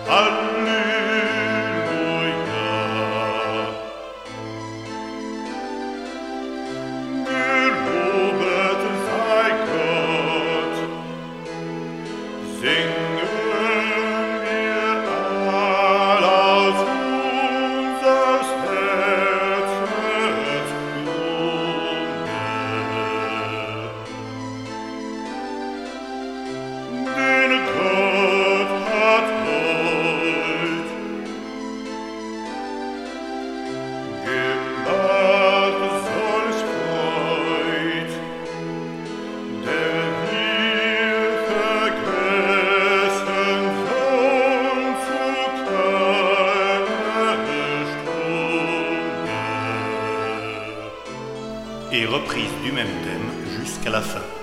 Halleluja. Gelobet sei Gott, singen wir all aus unseres Herzens Grunde. Denn Gott hat heut gemacht solch Freud, der wir vergessen sollen zu keiner Stunde. Et reprise du même thème jusqu'à la fin.